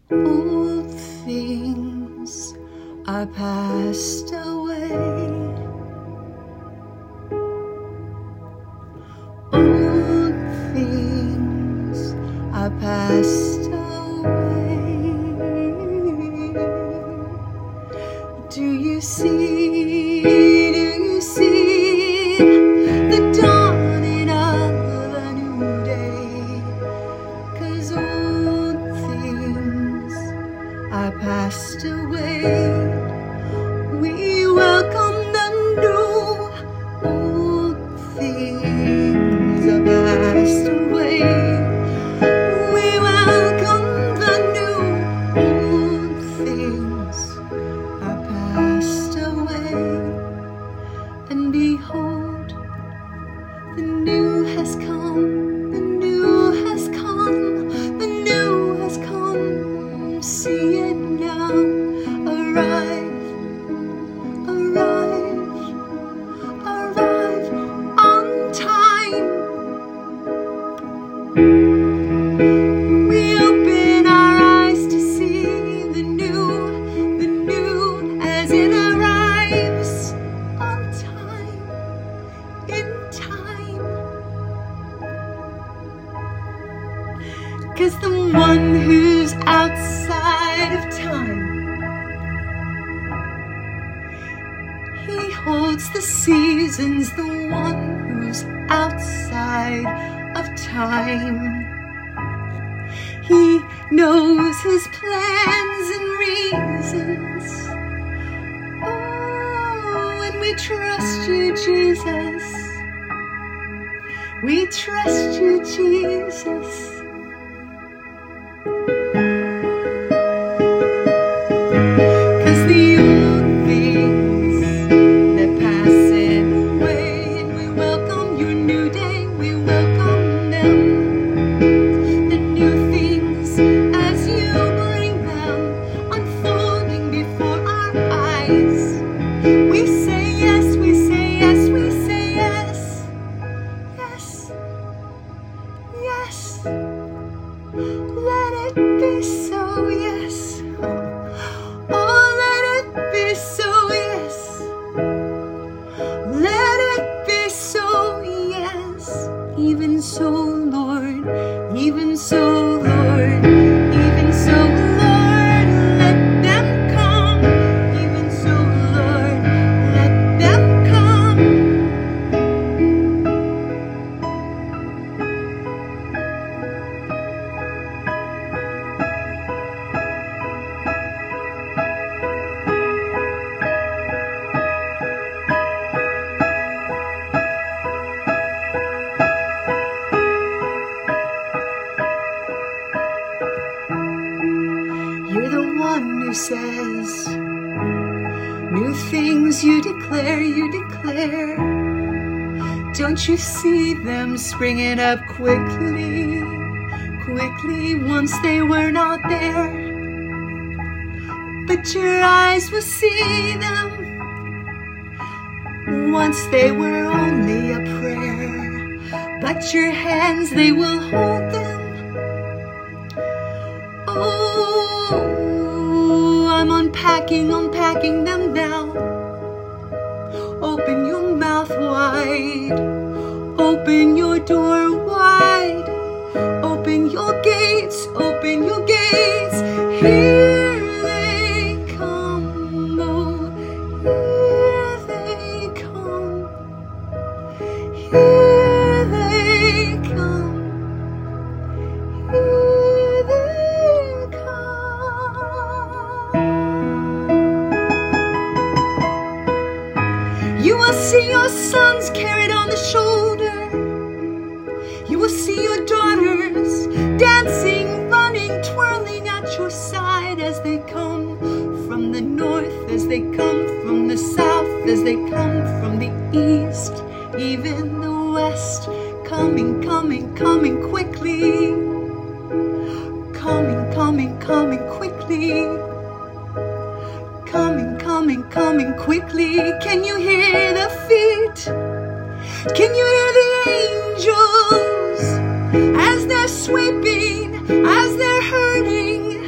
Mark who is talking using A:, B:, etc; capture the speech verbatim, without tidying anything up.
A: Old things are passed away. Old things are passed away. Do you see, do you see the dawning of a new day? 'Cause old things are passed away. We welcome the new. Old things are passed away. We welcome the new. Old things are passed away. And behold, the new has come. The new has come. The new has come. See it now. Arrive, arrive, arrive on time. We open our eyes to see the new, the new as it arrives on time, in time. 'Cause the one who's outside of time, he holds the seasons. The one who's outside of time, he knows his plans and reasons. Oh, and we trust you, Jesus. We trust you, Jesus. 'Cause the old things, they're passing away, and we welcome your new day. We welcome them, the new things as you bring them, unfolding before our eyes. We say yes, we say yes, we say yes, yes, yes. Let it be so, yes. Oh, let it be so, yes. Let it be so, yes. Even so, Lord, even so, Lord, even so, Lord, let them come. Even so, Lord, let them come. You're the one who says, new things you declare, you declare. Don't you see them springing up quickly, quickly once they were not there? But your eyes will see them once they were only a prayer. But your hands, they will hold them. Oh, I'm unpacking, unpacking them now. Open your mouth wide. Open your door wide. Open your gates, open your gates. Here they come, oh, here they come. Here they come. Here they come. You will see your sons carried on the shoulder. You will see your daughters dancing, running, twirling at your side as they come from the north, as they come from the south, as they come from the east, even the west. Coming, coming, coming quickly. Coming, coming, coming quickly. Coming, coming, coming quickly. Can you hear the feet? Can you hear the angels as they're sweeping, as they're hurting,